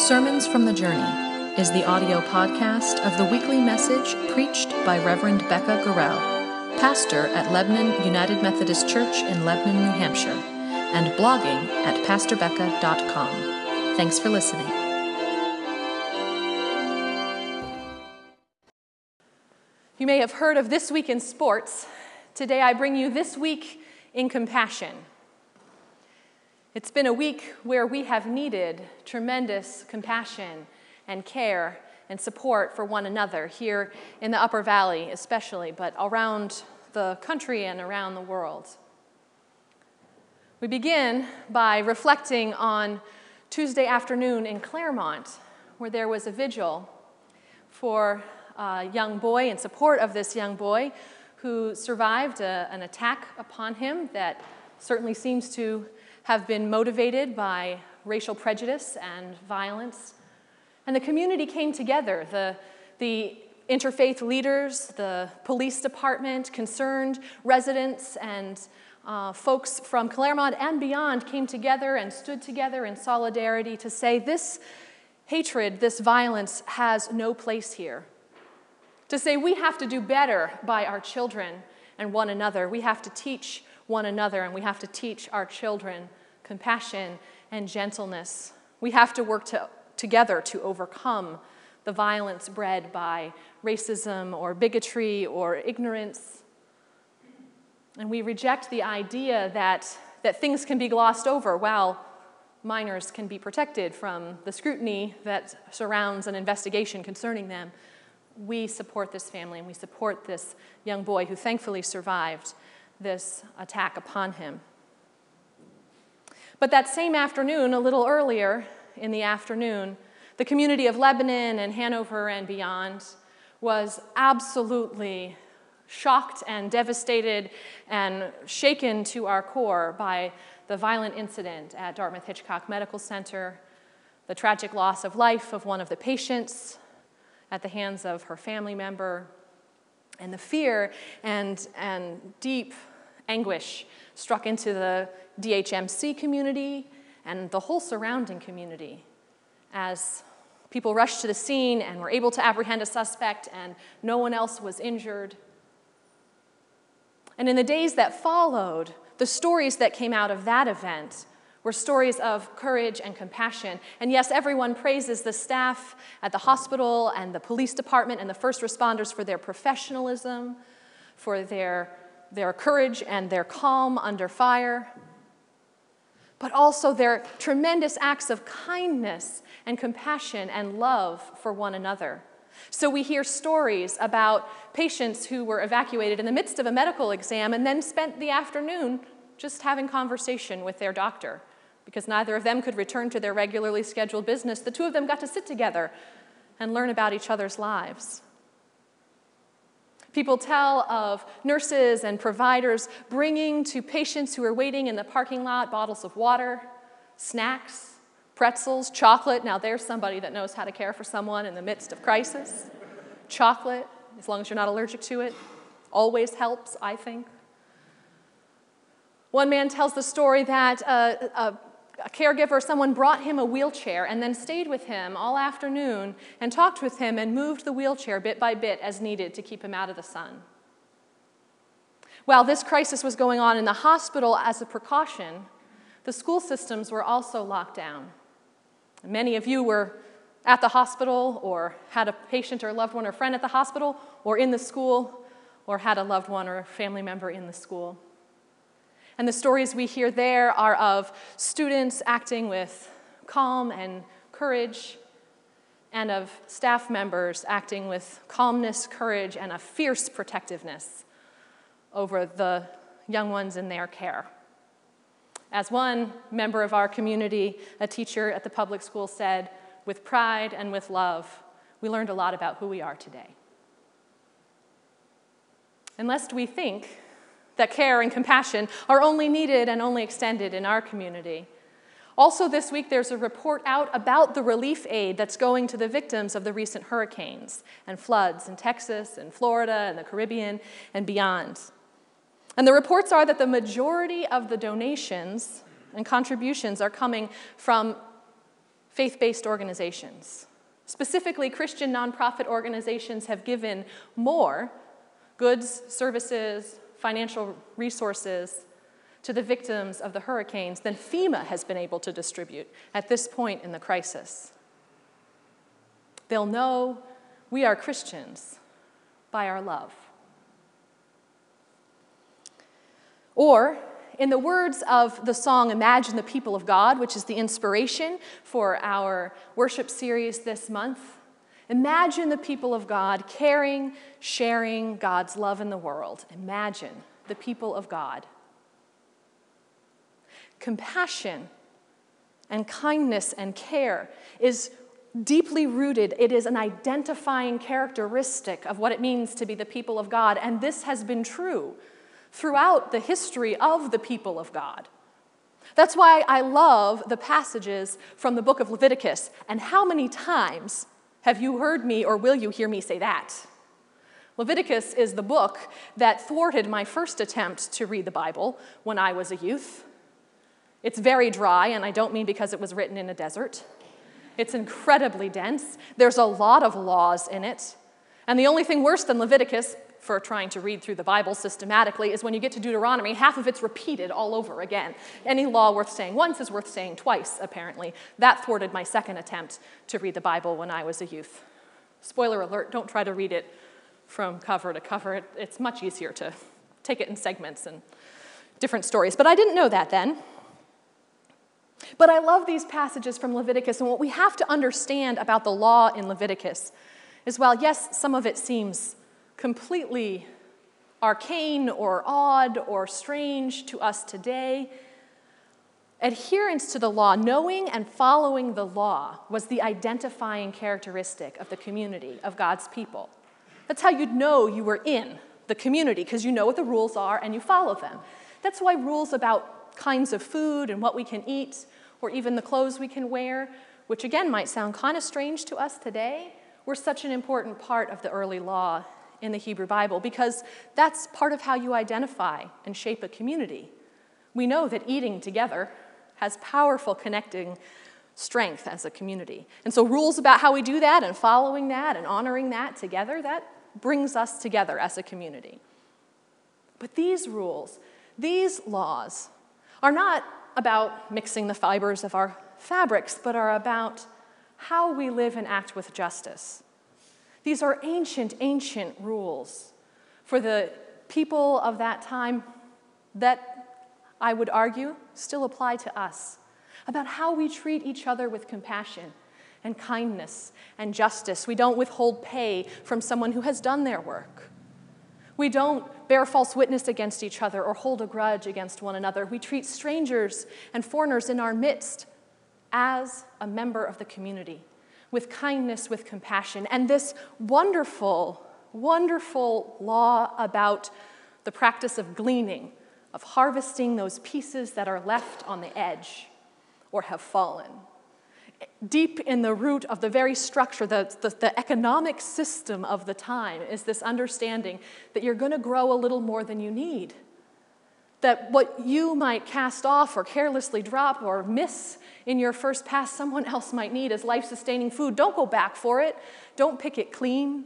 Sermons from the Journey is the audio podcast of the weekly message preached by Reverend Becca Gorell, pastor at Lebanon United Methodist Church in Lebanon, New Hampshire, and blogging at pastorbecca.com. Thanks for listening. You may have heard of This Week in Sports. Today I bring you This Week in Compassion. It's been a week where we have needed tremendous compassion and care and support for one another here in the Upper Valley especially, but around the country and around the world. We begin by reflecting on Tuesday afternoon in Claremont, where there was a vigil for a young boy, in support of this young boy who survived an attack upon him that certainly seems to have been motivated by racial prejudice and violence. And the community came together, the interfaith leaders, the police department, concerned residents, and folks from Claremont and beyond came together and stood together in solidarity to say this hatred, this violence has no place here. To say we have to do better by our children and one another. We have to teach one another, and we have to teach our children compassion and gentleness. We have to work together to overcome the violence bred by racism or bigotry or ignorance. And we reject the idea that things can be glossed over while minors can be protected from the scrutiny that surrounds an investigation concerning them. We support this family, and we support this young boy who thankfully survived this attack upon him. But that same afternoon, a little earlier in the afternoon, the community of Lebanon and Hanover and beyond was absolutely shocked and devastated and shaken to our core by the violent incident at Dartmouth-Hitchcock Medical Center, the tragic loss of life of one of the patients at the hands of her family member, and the fear and deep anguish struck into the DHMC community and the whole surrounding community as people rushed to the scene and were able to apprehend a suspect and no one else was injured. And in the days that followed, the stories that came out of that event were stories of courage and compassion. And yes, everyone praises the staff at the hospital and the police department and the first responders for their professionalism, for their courage and their calm under fire, but also their tremendous acts of kindness and compassion and love for one another. So we hear stories about patients who were evacuated in the midst of a medical exam and then spent the afternoon just having conversation with their doctor. Because neither of them could return to their regularly scheduled business, the two of them got to sit together and learn about each other's lives. People tell of nurses and providers bringing to patients who are waiting in the parking lot bottles of water, snacks, pretzels, chocolate. Now there's somebody that knows how to care for someone in the midst of crisis. Chocolate, as long as you're not allergic to it, always helps, I think. One man tells the story that a caregiver, someone brought him a wheelchair and then stayed with him all afternoon and talked with him and moved the wheelchair bit by bit as needed to keep him out of the sun. While this crisis was going on in the hospital as a precaution, the school systems were also locked down. Many of you were at the hospital or had a patient or loved one or friend at the hospital or in the school or had a loved one or a family member in the school. And the stories we hear there are of students acting with calm and courage, and of staff members acting with calmness, courage, and a fierce protectiveness over the young ones in their care. As one member of our community, a teacher at the public school, said, with pride and with love, we learned a lot about who we are today. And lest we think that care and compassion are only needed and only extended in our community. Also this week, there's a report out about the relief aid that's going to the victims of the recent hurricanes and floods in Texas and Florida and the Caribbean and beyond. And the reports are that the majority of the donations and contributions are coming from faith-based organizations. Specifically, Christian nonprofit organizations have given more goods, services, financial resources to the victims of the hurricanes than FEMA has been able to distribute at this point in the crisis. They'll know we are Christians by our love. Or, in the words of the song Imagine the People of God, which is the inspiration for our worship series this month, imagine the people of God caring, sharing God's love in the world. Imagine the people of God. Compassion and kindness and care is deeply rooted. It is an identifying characteristic of what it means to be the people of God, and this has been true throughout the history of the people of God. That's why I love the passages from the book of Leviticus. And how many times have you heard me or will you hear me say that? Leviticus is the book that thwarted my first attempt to read the Bible when I was a youth. It's very dry, and I don't mean because it was written in a desert. It's incredibly dense. There's a lot of laws in it. And the only thing worse than Leviticus for trying to read through the Bible systematically is when you get to Deuteronomy, half of it's repeated all over again. Any law worth saying once is worth saying twice, apparently. That thwarted my second attempt to read the Bible when I was a youth. Spoiler alert, don't try to read it from cover to cover. It's much easier to take it in segments and different stories. But I didn't know that then. But I love these passages from Leviticus, and what we have to understand about the law in Leviticus is, while yes, some of it seems completely arcane or odd or strange to us today, adherence to the law, knowing and following the law, was the identifying characteristic of the community of God's people. That's how you'd know you were in the community, because you know what the rules are and you follow them. That's why rules about kinds of food and what we can eat, or even the clothes we can wear, which again might sound kind of strange to us today, were such an important part of the early law in the Hebrew Bible, because that's part of how you identify and shape a community. We know that eating together has powerful connecting strength as a community. And so rules about how we do that and following that and honoring that together, that brings us together as a community. But these rules, these laws, are not about mixing the fibers of our fabrics, but are about how we live and act with justice. These are ancient, ancient rules for the people of that time that, I would argue, still apply to us, about how we treat each other with compassion and kindness and justice. We don't withhold pay from someone who has done their work. We don't bear false witness against each other or hold a grudge against one another. We treat strangers and foreigners in our midst as a member of the community, with kindness, with compassion. And this wonderful, wonderful law about the practice of gleaning, of harvesting those pieces that are left on the edge or have fallen. Deep in the root of the very structure, the economic system of the time is this understanding that you're going to grow a little more than you need. That what you might cast off or carelessly drop or miss in your first pass, someone else might need as life-sustaining food. Don't go back for it. Don't pick it clean.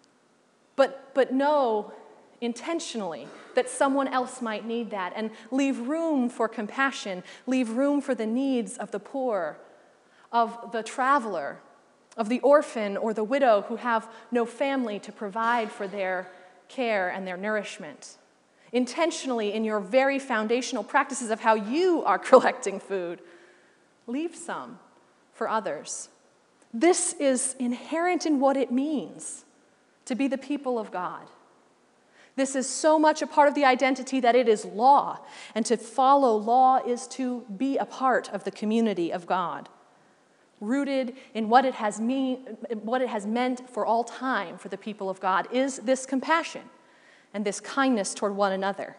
But know intentionally that someone else might need that, and leave room for compassion, leave room for the needs of the poor, of the traveler, of the orphan or the widow who have no family to provide for their care and their nourishment. Intentionally, in your very foundational practices of how you are collecting food, leave some for others. This is inherent in what it means to be the people of God. This is so much a part of the identity that it is law, and to follow law is to be a part of the community of God, rooted in what it has meant for all time for the people of God, is this compassion and this kindness toward one another.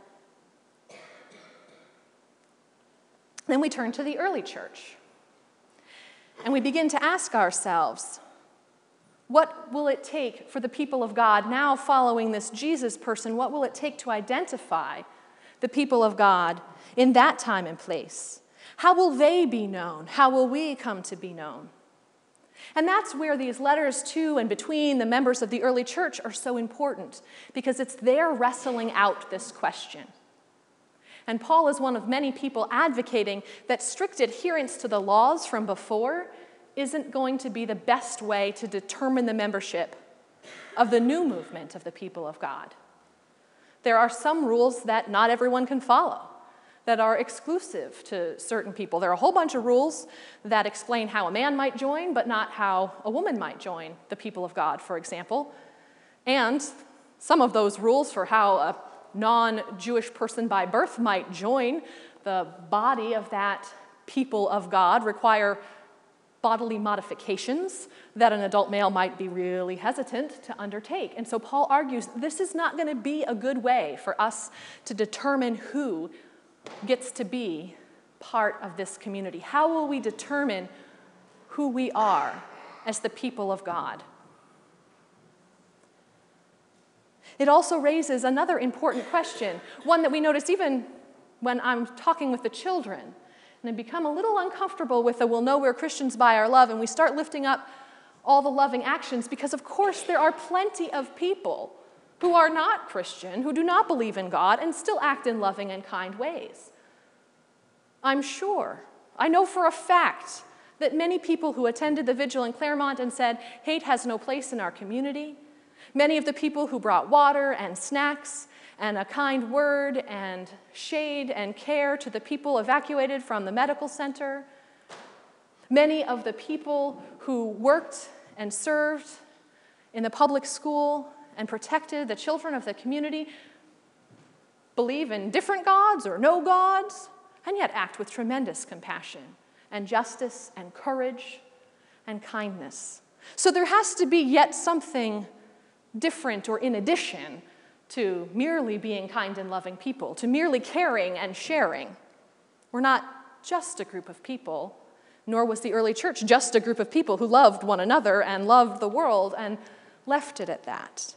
Then we turn to the early church, and we begin to ask ourselves, what will it take for the people of God now following this Jesus person? What will it take to identify the people of God in that time and place? How will they be known? How will we come to be known? And that's where these letters to and between the members of the early church are so important, because it's their wrestling out this question. And Paul is one of many people advocating that strict adherence to the laws from before isn't going to be the best way to determine the membership of the new movement of the people of God. There are some rules that not everyone can follow, that are exclusive to certain people. There are a whole bunch of rules that explain how a man might join, but not how a woman might join the people of God, for example. And some of those rules for how a non-Jewish person by birth might join the body of that people of God require bodily modifications that an adult male might be really hesitant to undertake. And so Paul argues this is not going to be a good way for us to determine who gets to be part of this community. How will we determine who we are as the people of God? It also raises another important question, one that we notice even when I'm talking with the children. And I become a little uncomfortable with the we'll know we're Christians by our love, and we start lifting up all the loving actions, because of course there are plenty of people who are not Christian, who do not believe in God, and still act in loving and kind ways. I'm sure, I know for a fact, that many people who attended the vigil in Claremont and said, hate has no place in our community, many of the people who brought water and snacks and a kind word and shade and care to the people evacuated from the medical center, many of the people who worked and served in the public school and protected the children of the community, believe in different gods or no gods, and yet act with tremendous compassion and justice and courage and kindness. So there has to be yet something different or in addition to merely being kind and loving people, to merely caring and sharing. We're not just a group of people, nor was the early church just a group of people who loved one another and loved the world and left it at that.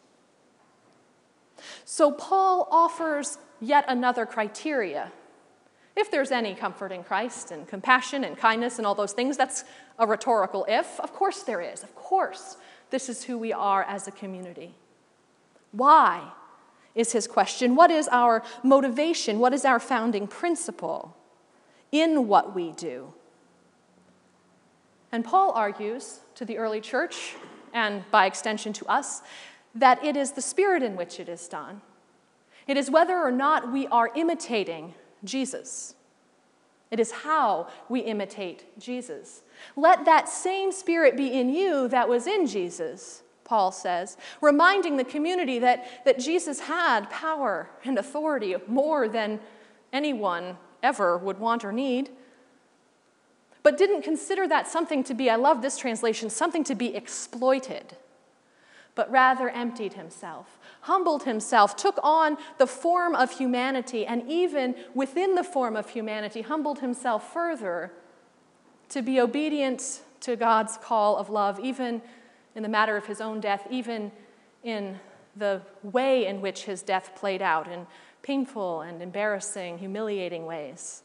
So Paul offers yet another criteria. If there's any comfort in Christ and compassion and kindness and all those things, that's a rhetorical if. Of course there is. Of course this is who we are as a community. Why is his question? What is our motivation? What is our founding principle in what we do? And Paul argues to the early church, and by extension to us, that it is the spirit in which it is done. It is whether or not we are imitating Jesus. It is how we imitate Jesus. Let that same spirit be in you that was in Jesus, Paul says, reminding the community that Jesus had power and authority more than anyone ever would want or need, but didn't consider that something to be, I love this translation, something to be exploited, but rather emptied himself, humbled himself, took on the form of humanity, and even within the form of humanity, humbled himself further to be obedient to God's call of love, even in the matter of his own death, even in the way in which his death played out, in painful and embarrassing, humiliating ways.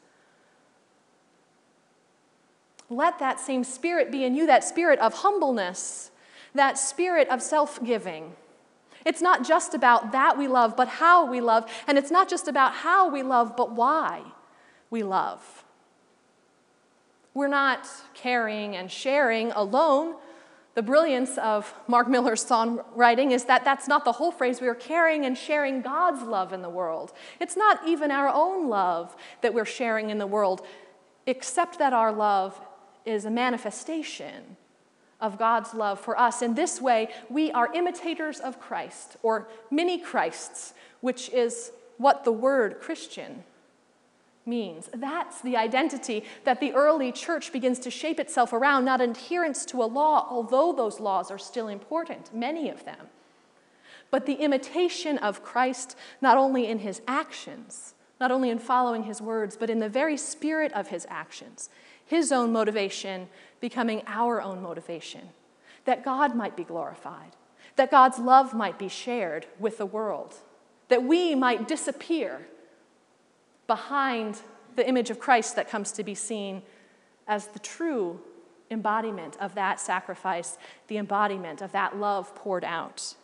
Let that same spirit be in you, that spirit of humbleness, that spirit of self-giving. It's not just about that we love, but how we love, and it's not just about how we love, but why we love. We're not caring and sharing alone. The brilliance of Mark Miller's songwriting is that that's not the whole phrase. We are caring and sharing God's love in the world. It's not even our own love that we're sharing in the world, except that our love is a manifestation of God's love for us. In this way, we are imitators of Christ, or mini-Christs, which is what the word Christian means. That's the identity that the early church begins to shape itself around, not adherence to a law, although those laws are still important, many of them, but the imitation of Christ, not only in his actions, not only in following his words, but in the very spirit of his actions, his own motivation becoming our own motivation, that God might be glorified, that God's love might be shared with the world, that we might disappear behind the image of Christ that comes to be seen as the true embodiment of that sacrifice, the embodiment of that love poured out.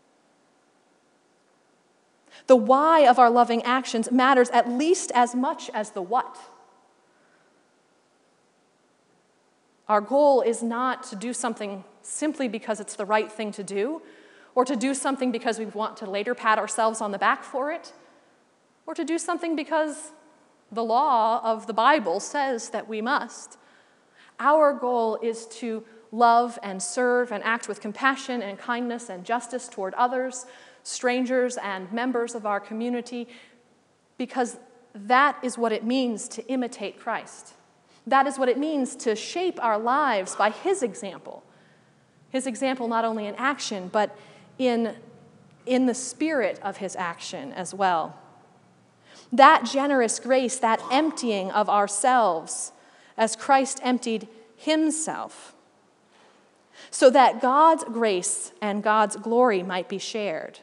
The why of our loving actions matters at least as much as the what. Our goal is not to do something simply because it's the right thing to do, or to do something because we want to later pat ourselves on the back for it, or to do something because the law of the Bible says that we must. Our goal is to love and serve and act with compassion and kindness and justice toward others, strangers and members of our community, because that is what it means to imitate Christ. That is what it means to shape our lives by his example. His example not only in action, but in the spirit of his action as well. That generous grace, that emptying of ourselves as Christ emptied himself, so that God's grace and God's glory might be shared.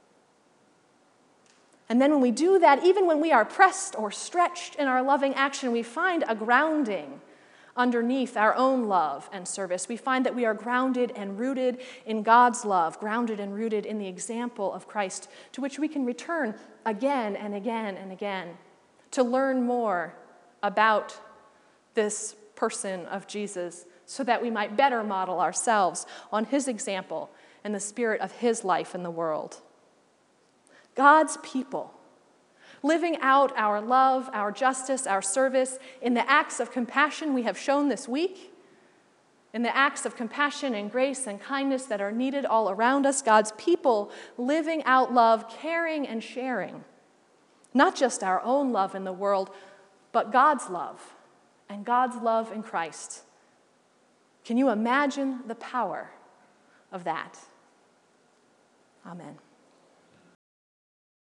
And then when we do that, even when we are pressed or stretched in our loving action, we find a grounding underneath our own love and service. We find that we are grounded and rooted in God's love, grounded and rooted in the example of Christ, to which we can return again and again and again to learn more about this person of Jesus, so that we might better model ourselves on his example and the spirit of his life in the world. God's people, living out our love, our justice, our service in the acts of compassion we have shown this week, in the acts of compassion and grace and kindness that are needed all around us. God's people living out love, caring and sharing, not just our own love in the world, but God's love and God's love in Christ. Can you imagine the power of that? Amen.